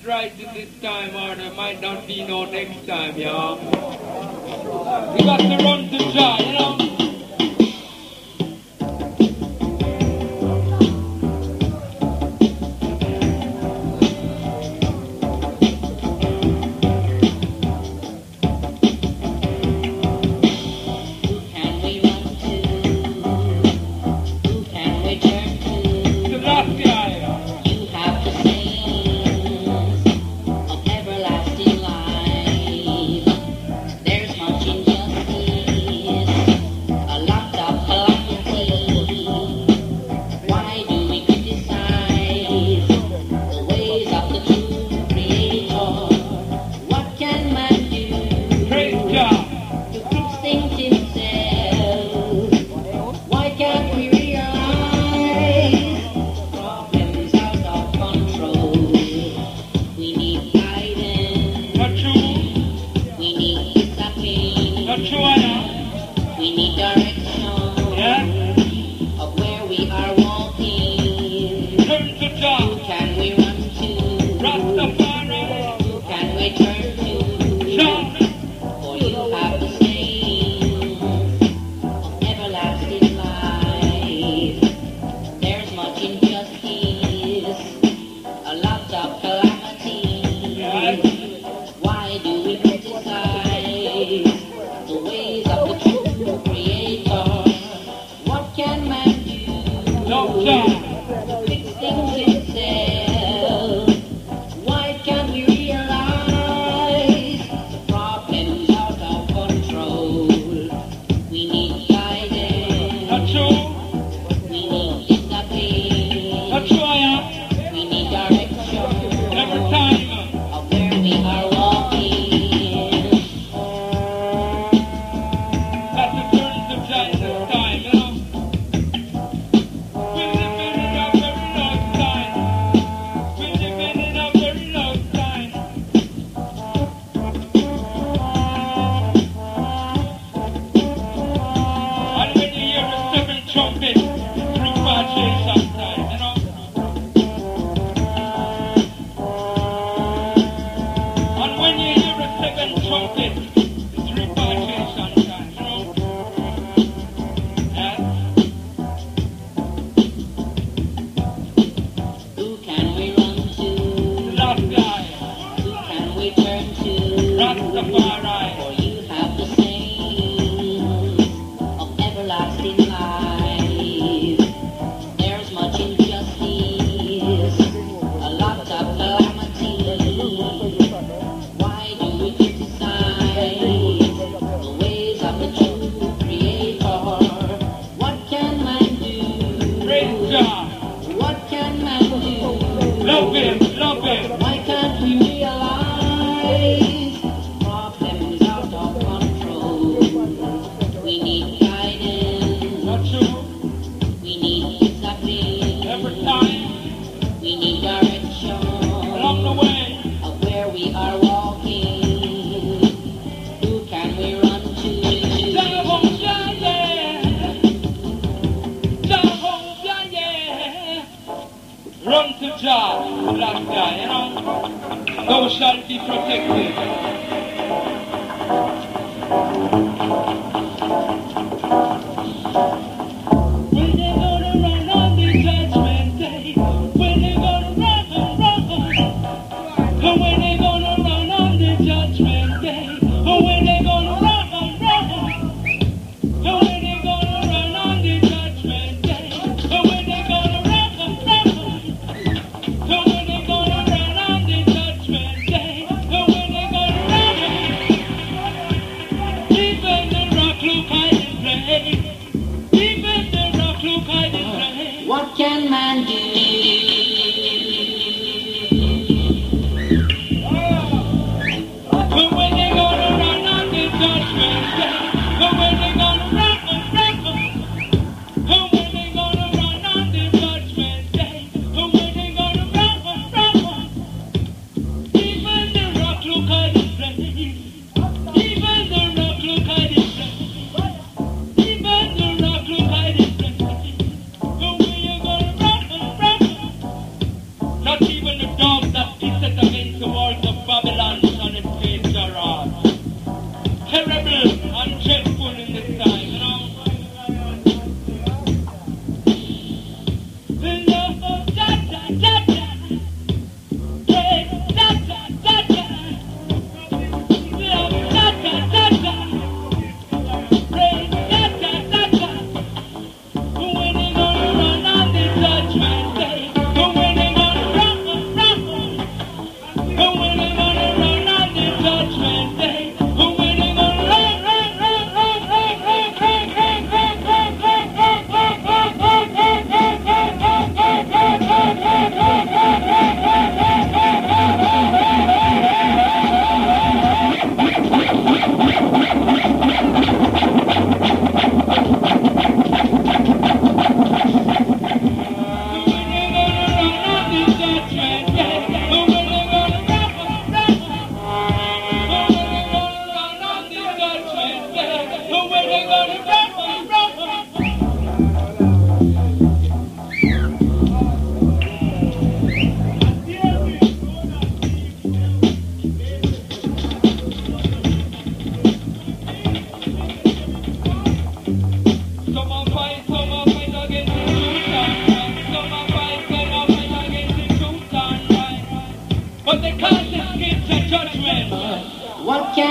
right in this time, or there might not be no next time, y'all. We got to run to Jah, you know.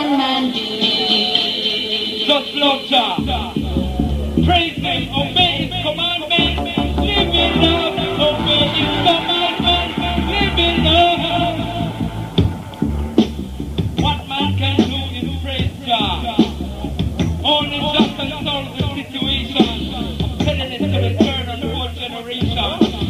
one man do? Just love Jah. Praise Him, obey His commandments, live in love, obey His commandments, live in love. What man can do is praise Jah. Only Jah can solve the situation. I'm telling it to the third and fourth generation.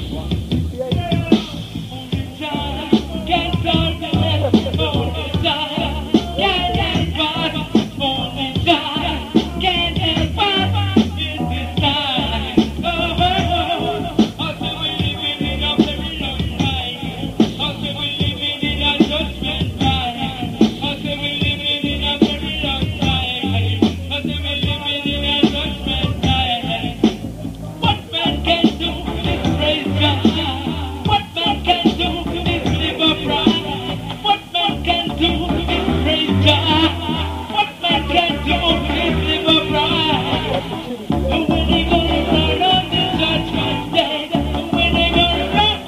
Only Jah can solve the mess. Only Jah can help us. Only Jah can help us in this time. I say we living in a very long time. I say we living in a judgment time. I say we living in a very long time. I say we living in a judgment time. What man can do is praise God. What man can do is live upright. What man can do is praise God. What man can do is live upright. And when they gonna run on the judgment day, and when they gonna run.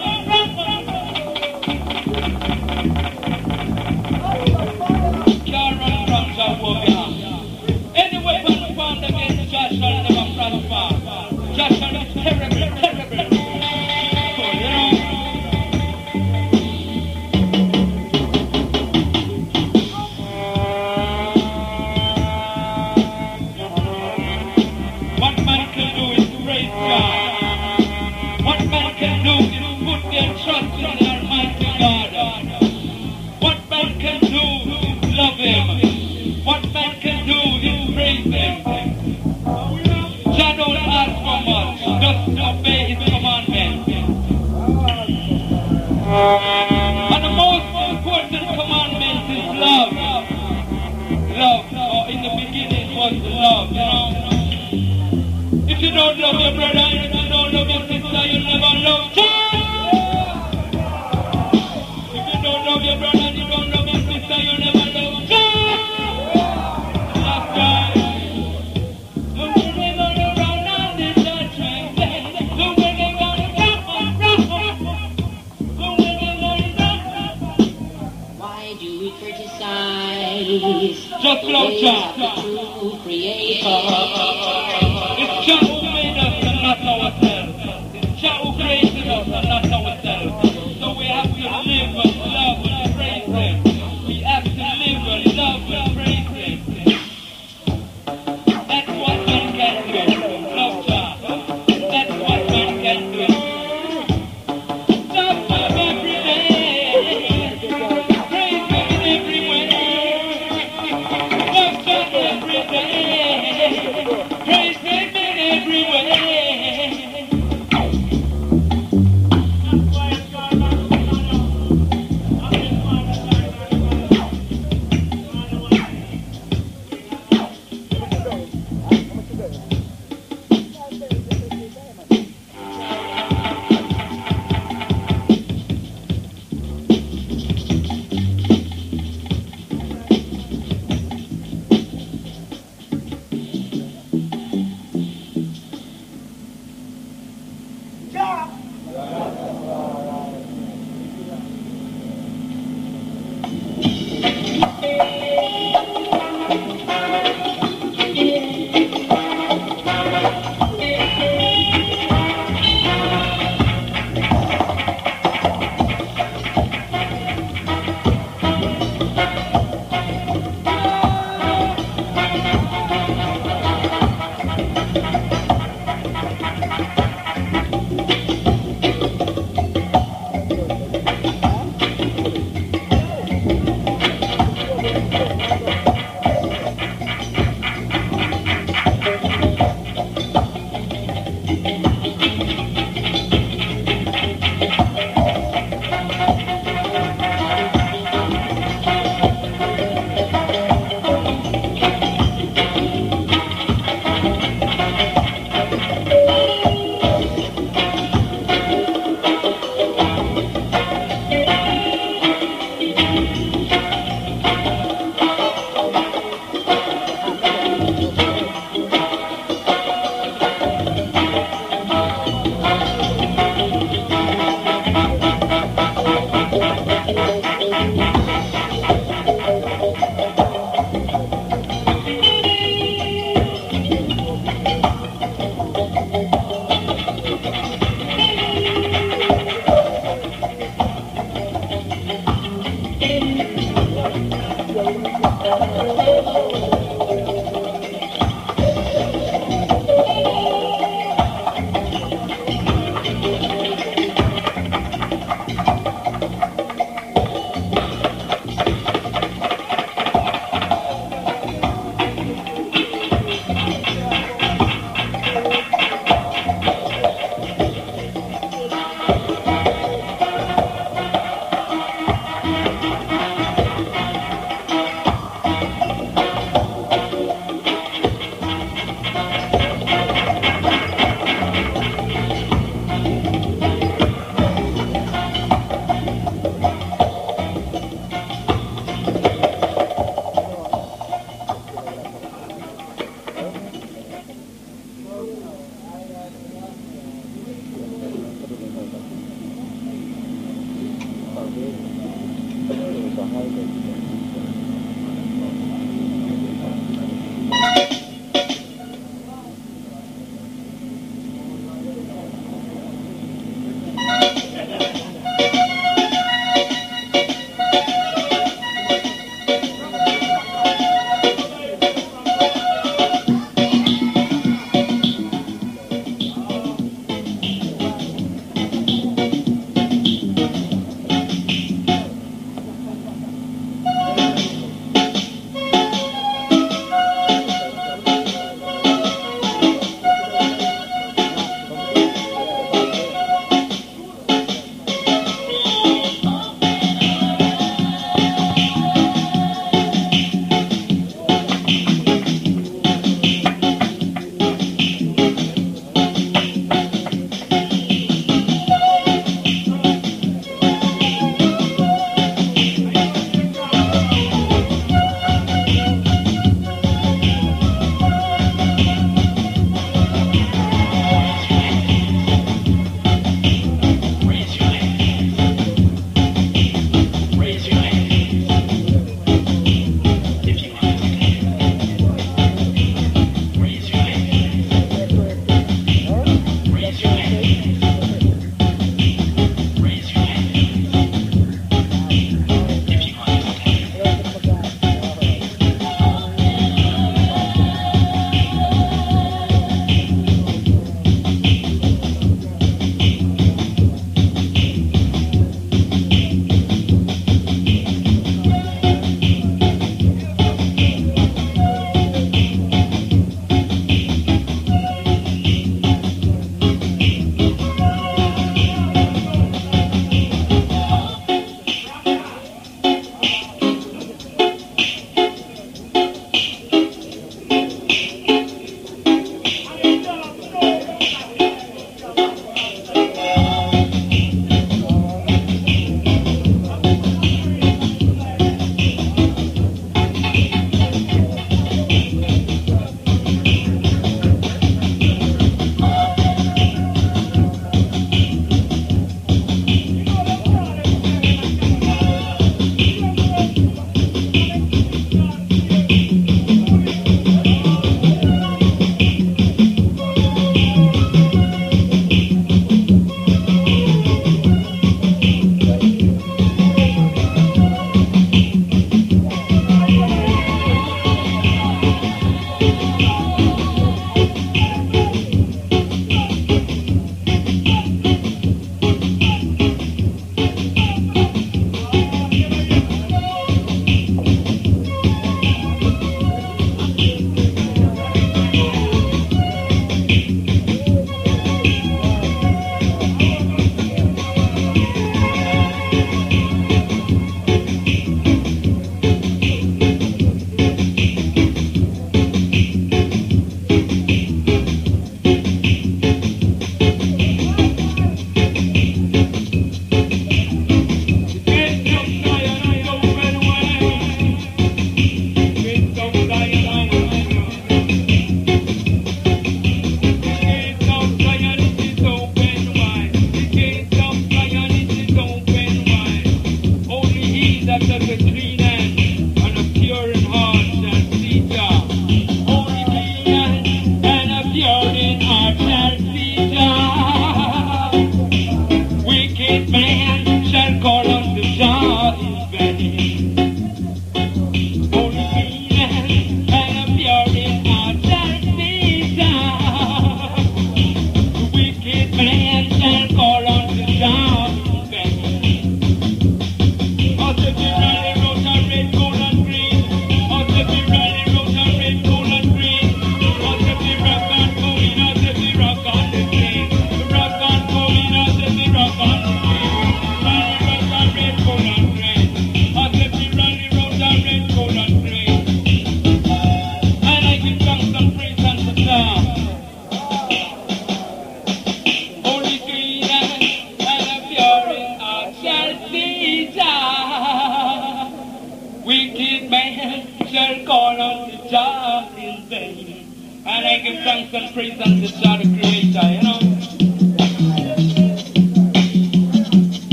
Can't run from Jehovah. Any weapon formed against Jah shall never prosper. Jah shall be terrible, terrible. So, you know. What man can do is praise God. What man can do is put their trust in the Almighty God. What man can do is love Him. What man can do is praise Him. Jah don't ask for much, just obey His commandments. And the most important commandment is love. Love. Or in the beginning was love, you know. If you don't love your brother, if you don't love your sister, you'll never love Jah. If you don't love your brother and you don't love your sister, you'll never love Jah. That's right. The way they gonna run on the judgment day, the way they gonna run, the way they gonna run. Why do we criticize Just the love ways Jah. of the true Creator? It's Jah who made us and not ourselves. It's Jah who created us and not ourselves. So we have to live and love and praise Him. We have to live and love and praise Him. That's what man can do. Love Jah. That's what man can do. Love Him every day. Praise Him in every way. Love Jah every day. Praise Him in every way.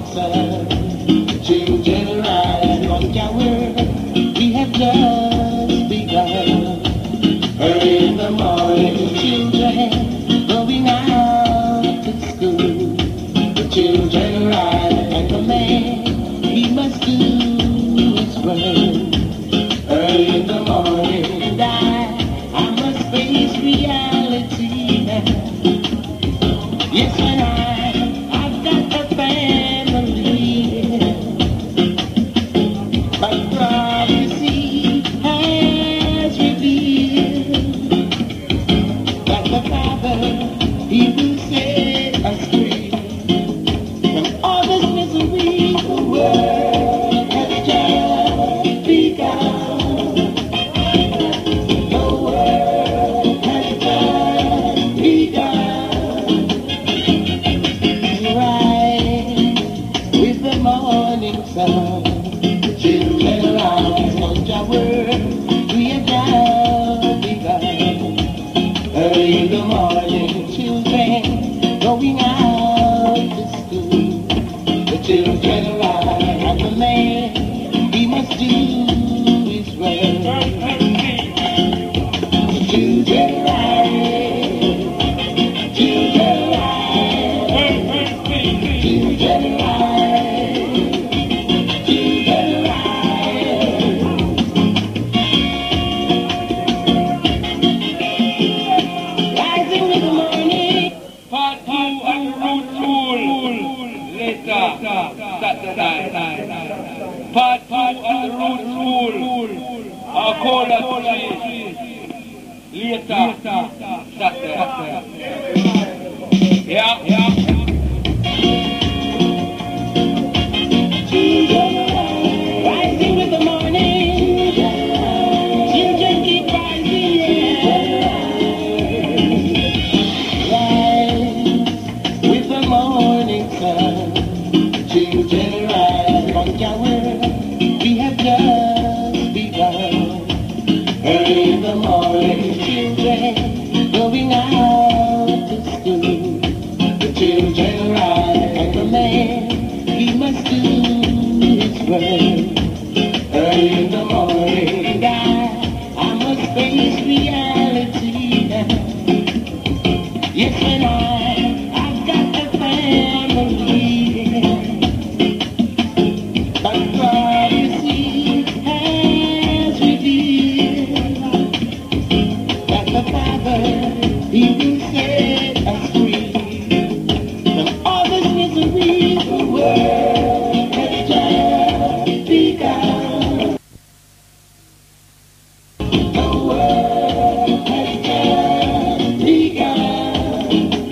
morning sun. Children rise on your world. We have just begun. Early in the morning, children going out to school. The children rise and the man, he must do his work. Early in the morning, and I must face reality now. Yes, and I've got a family. My prophecy has revealed that the Father, he will set us free from all this misery. The world has just begun. The world has just begun. Rise with the morning sun. Children rise on your world. We have just begun. Early in the morning, children going out to school. The children rise and the man, he must do his work. The children rise, children rise, children rise, children rise. Rising with the morning. Part 2 and root rule later Saturday. Part 2 and root rule Akola Street later Saturday. Yeah. Rising with the morning, children keep rising, rise with the morning sun. Children rise on your world. We have just begun. Early in the morning, children going out to school. The children rise and the man, he must do his work. Early in the morning, I must face reality now. Yes, and I've got a family. My prophecy has revealed that the Father, he will set us free from all this misery. The world has just begun. The world has just begun.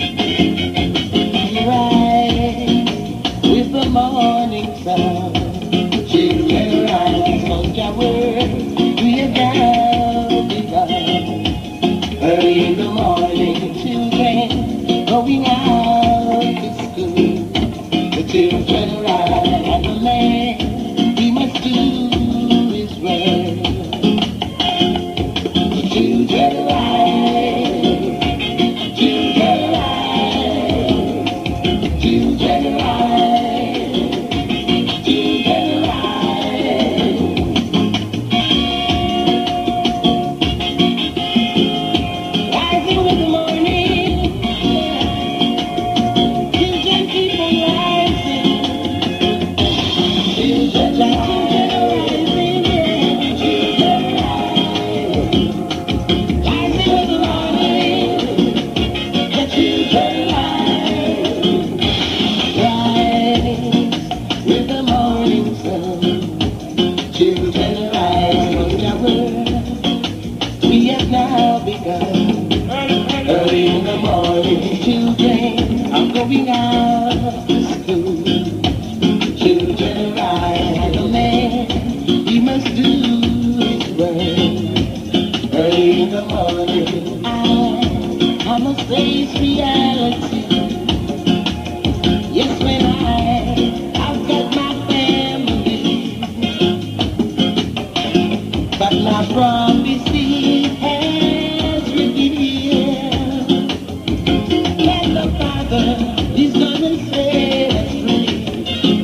Rise with the morning sun. Children rise on your world. We have just begun. Early in the morning, children going out to school. The children rise and the man, he must do his work. The children rise, children rise, children rise, children rise. Rising with the morning, children keep on rising.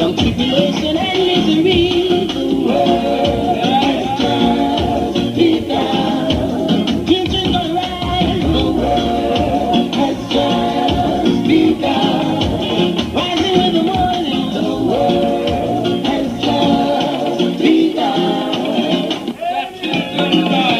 from tribulation and misery. The world has just begun. Future's gonna rise. The world has just begun. Rising with the morning. The world has just begun. That's it, good night.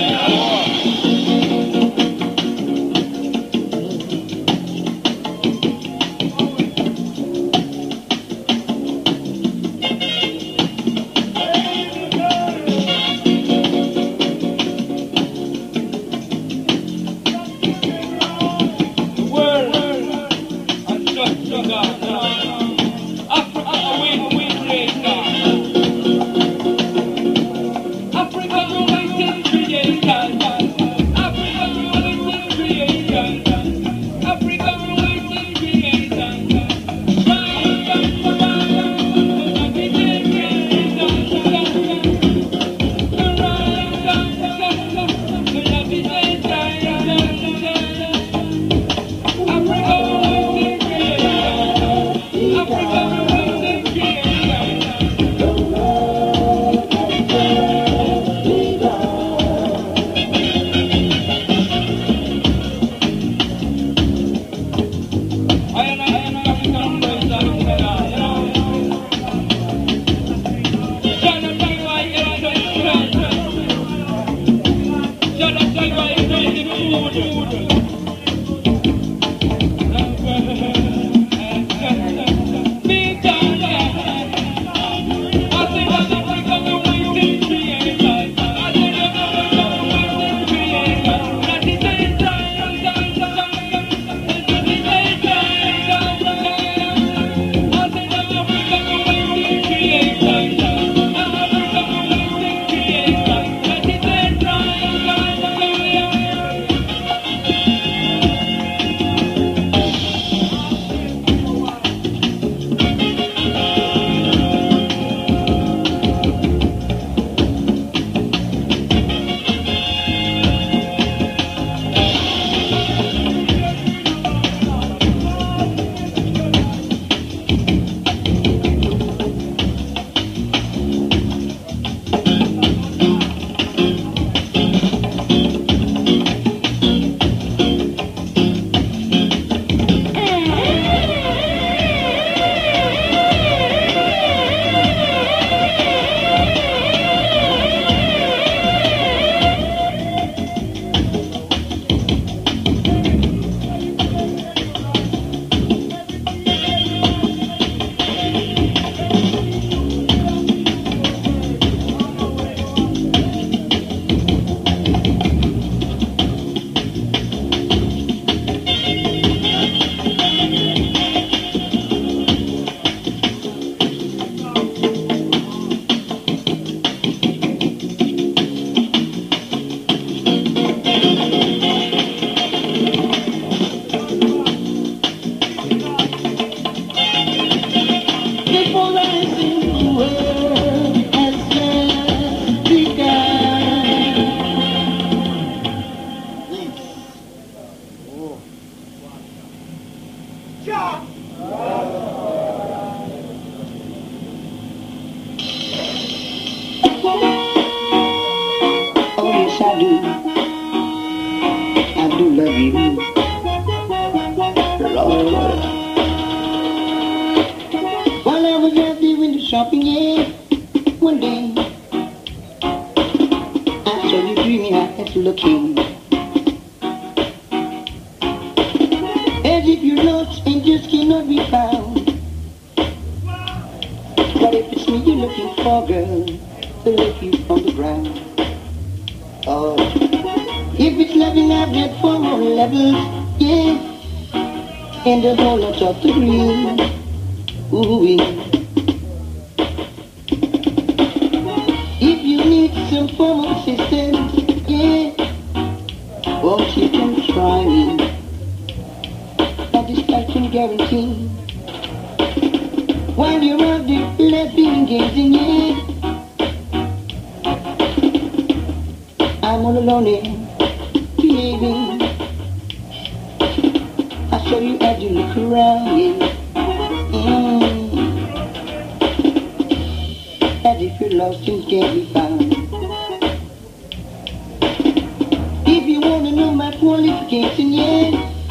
Shopping, yeah, one day I saw you dreamy eyes looking as if you're lost and just cannot be found. But if it's me you're looking for, girl, to lift you from the ground. Oh, if it's loving I've got 4 more levels, yeah, and a whole lot of the green. Ooh-wee. Some form of assistance, yeah. Won't you come try me? Satisfaction guarantee. While you're out there, let's be engaging, yeah. I'm all alone here, behaving. I saw you as you look around, yeah. if you're lost and can't be found. If you want to know my qualification, yeah,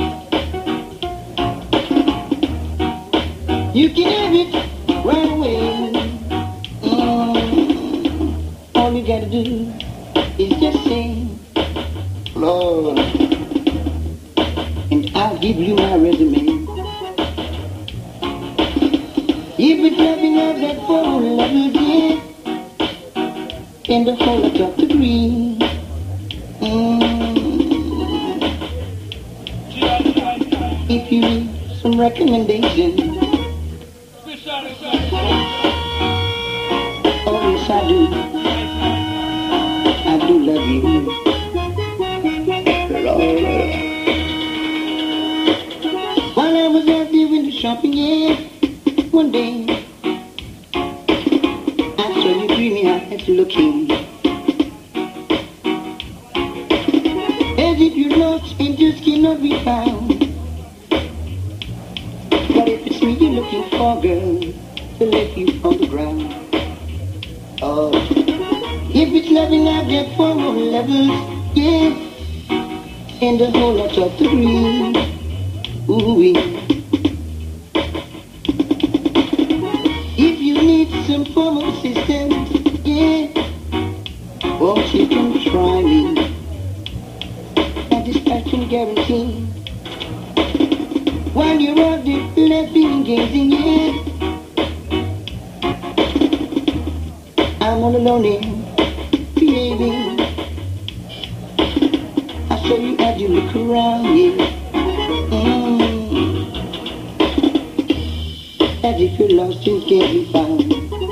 you can have it right away. All you gotta do is just say, Lord, and I'll give you my resume. If it's loving I've got 4 levels, yeah, and a whole lot of degree. If you need some recommendations, oh yes I do. I do love you, Lord. While I was out there in the shopping, yeah, one day I saw you dreamy eyes looking as if you're lost and just cannot be found. But if it's me you're looking for, girl, to lift you from the ground. Oh, if it's loving I've got 4 more levels, yeah, and a whole lot of degree. Ooh-wee. If you need some form of assistance, yeah, won't you come try me? Satisfaction guarantee. While you're out there laughing and gazing, yeah, I'm all alone and behaving. I'll show you as you look around, yeah. As if you're lost and can't be found.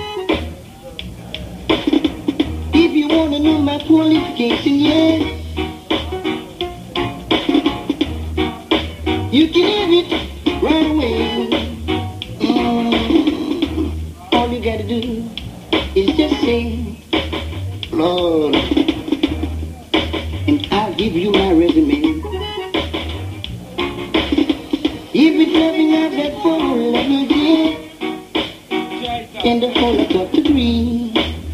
If you want to know my qualification, yeah, you can have it right away. All you gotta do is just say, Lord, and I'll give you my resume. If it's loving I've got 4 levels, yeah, and a whole lot of degree.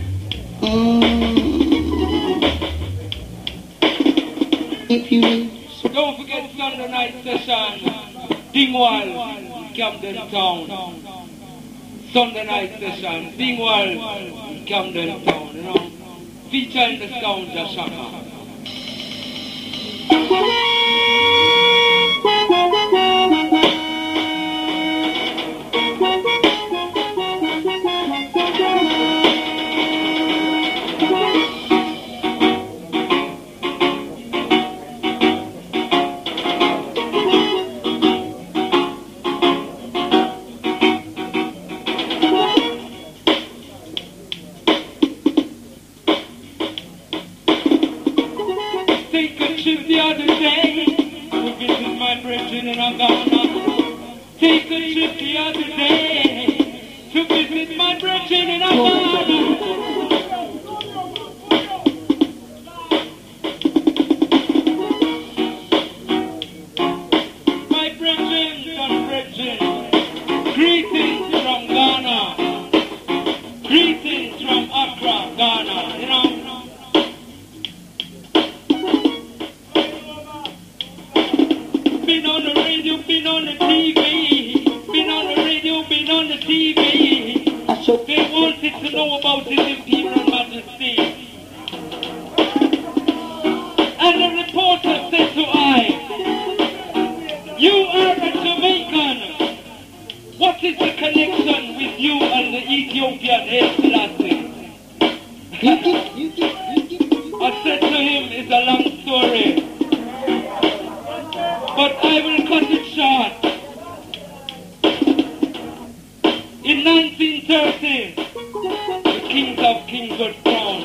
If you need. Don't forget Sunday night session, Dingwall, Camden Town. Sunday night session, Dingwall, Camden Town, you know. Featuring the sounds of Shaka. The other day, to visit my brethren in Ghana. Take a trip the other day, to visit my brethren in Ghana. My brethren and brethren, greetings from Ghana, greetings from Accra, Ghana, you know. Been on the radio, been on the TV, been on the radio, been on the TV. They wanted to know about His Imperial Majesty. And the reporter said to I, you are a Jamaican. What is the connection with you and the Ethiopian Haile Selassie? I said to him, it's a long story. But I will cut it short. In 1930, the kings of kings were crowned.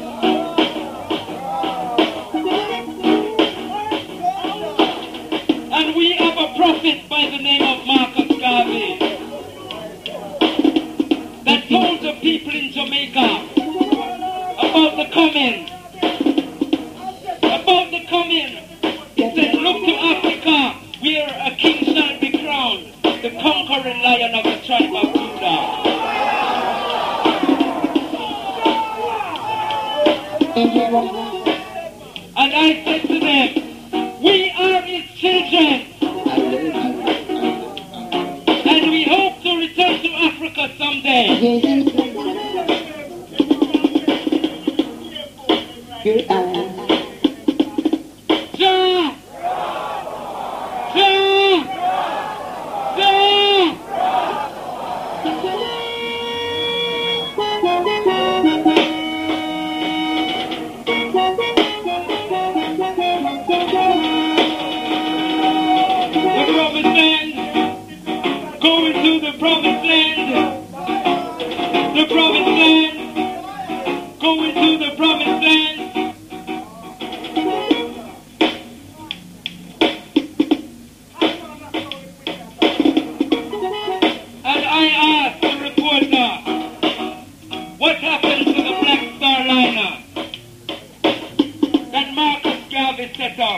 And we have a prophet by the name of Marcus Garvey that told the people in Jamaica about the coming. About the coming. He said, look to Africa, where a king shall be crowned, the conquering lion of the tribe of Judah. And I said to them, we are his children. And we hope to return to Africa someday. Your eyes. Jah! Jah! Jah! The promised land, going to the promised land. The promised land, going to the promised land. And I asked the reporter, what happened to the Black Star Liner that Marcus Garvey set up?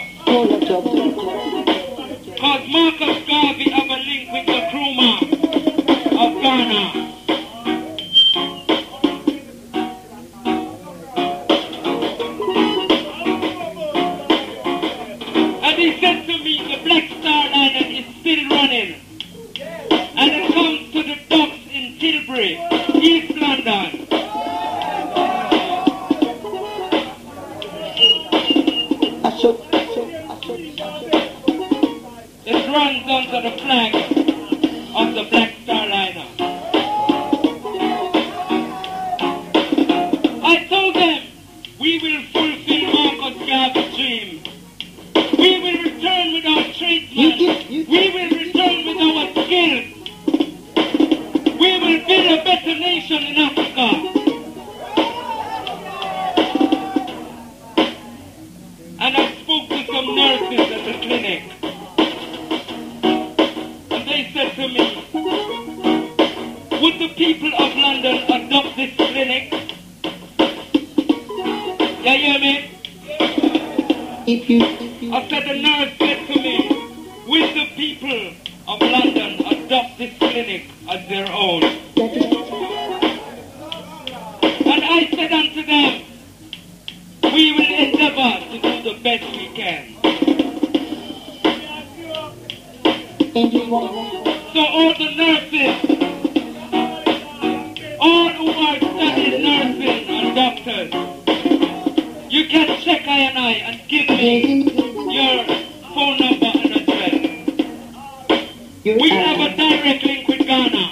Because Marcus Garvey have a link with the Nkrumah of Ghana. And he said to me, the Black Star Liner is still running. And it comes to the docks in Tilbury, East London. It runs under the flag of the Black Star Liner. I told them, we will fulfill Marcus Garvey's dream. We will return with our tradesmen. We will return with our skills. We will build a better nation in Africa. And I spoke to some nurses at the clinic. And they said to me, would the people of London adopt this clinic? You hear me? I said, the nurse said to me, will the people of London adopt this clinic as their own? And I said unto them, we will endeavor to do the best we can. So all the nurses, all who are studying nursing and doctors, you can check I and give me your phone number and address. We have a direct link with Ghana.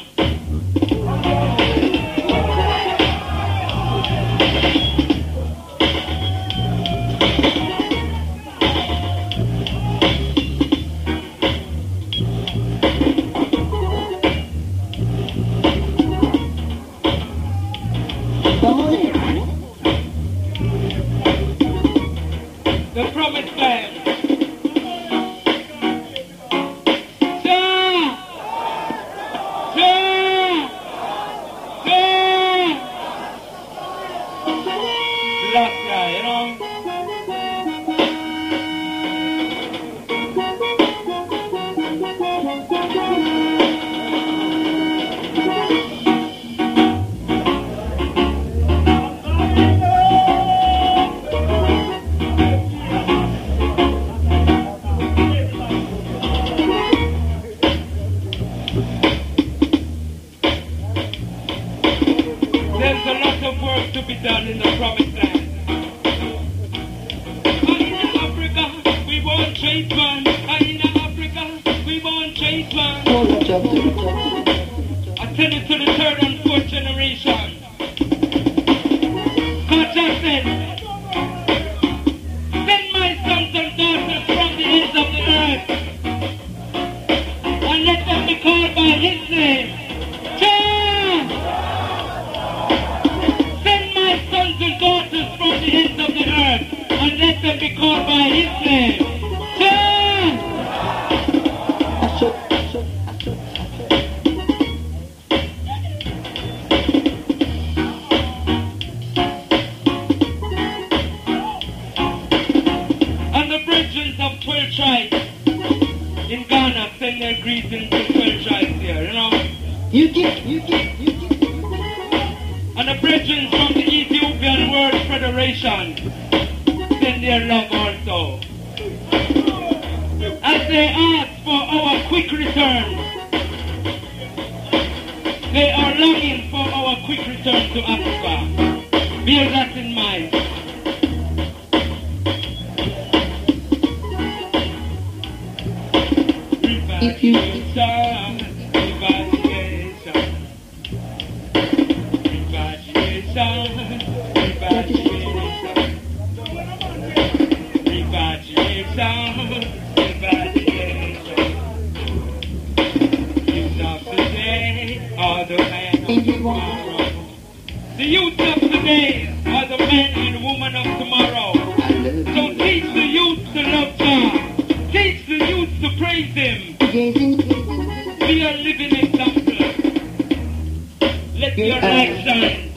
The promised land. Last guy, you know. There's a lot of work to be done in the promised land. In Africa, we want tradesmen. In Africa, we want tradesmen. I tell it to the third and fourth generation. God just said, send my sons and daughters from the ends of the earth and let them be called by his name. Sons and daughters from the ends of the earth and let them be called by his name. And the brethren of 12 tribes in Ghana send their greetings to 12 tribes here, you know. You get. And the brethren from the Ethiopian World Federation send their love also. As they ask for our quick return, they are longing for our quick return to Africa. Bear that in mind. If you the youth of today are the men and women of tomorrow. So teach the youth to love God. Teach the youth to praise Him. Be a living example. Let your light shine.